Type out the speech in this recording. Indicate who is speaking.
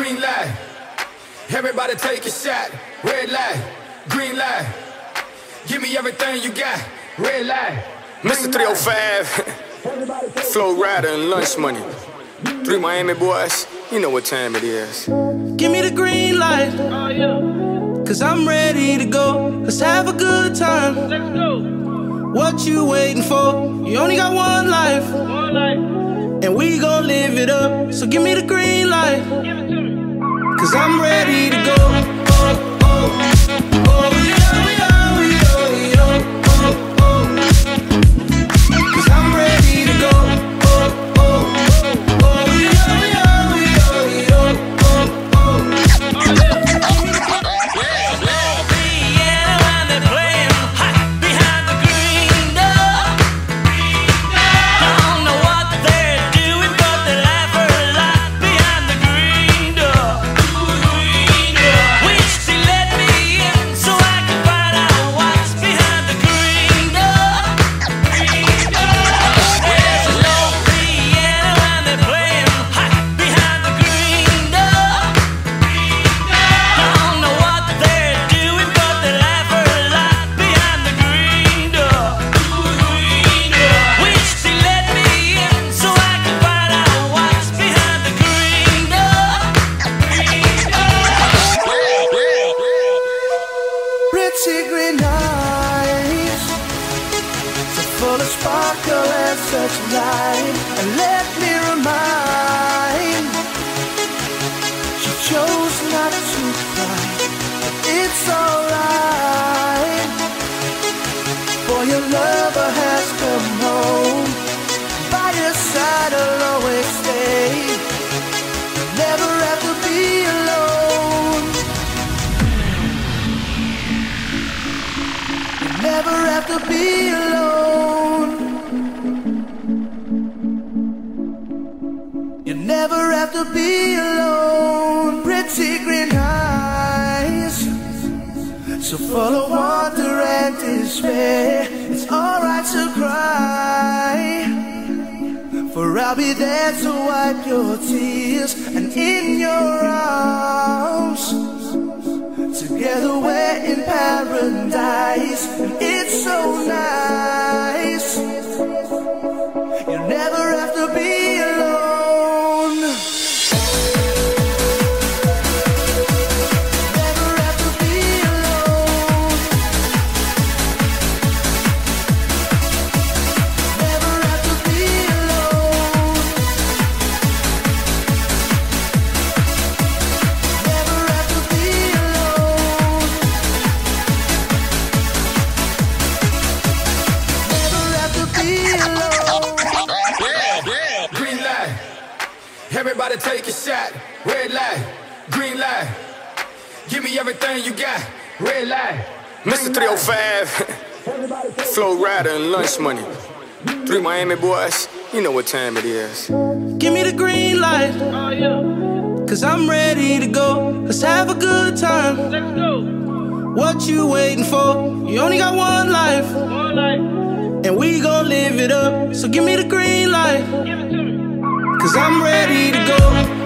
Speaker 1: green light. Everybody take a shot. Red light, green light. Give me everything you got. Red light. Mr. 305, Flow Rider and Lunch Money. 3 Miami boys, you know what time it is.
Speaker 2: Give me the green light, cause I'm ready to go. Let's have a good time.
Speaker 3: Let's go.
Speaker 2: What you waiting for? You only got one life, and we gon' live it up. So give me the green light,
Speaker 3: Give it to me.
Speaker 2: cause I'm ready to go. Oh, oh, oh, yeah, yeah, yeah, yeah. Oh, oh, cause I'm ready to go. Oh, oh, oh, yeah, yeah, yeah, yeah. Oh, oh. Pretty green eyes, so full of sparkle and such light. And let me remind, she chose not to cry, but it's alright. For your lover has come home, by your side I'll always stay. Never have to be alone. Never have to be alone. You never have to be alone. Pretty green eyes, so full of wonder and despair. It's alright to cry, for I'll be there to wipe your tears. And in your arms, together we're in paradise, and it's so nice. You never have to be alone. Never have to be alone. Never have to be alone. Never have to be alone. Never have to be alone.
Speaker 1: Green light. Everybody take a shot. Red light, green light. Give me everything you got. Red light. Mr. 305, Flow Rider and Lunch Money. 3 Miami boys, you know what time it is.
Speaker 2: Give me the green light, cause I'm ready to go. Let's have a good time.
Speaker 3: Let's go.
Speaker 2: What you waiting for? You only got one life,
Speaker 3: One light.
Speaker 2: and we gon' live it up. So give me the green light,
Speaker 3: Give it to me.
Speaker 2: cause I'm ready to go.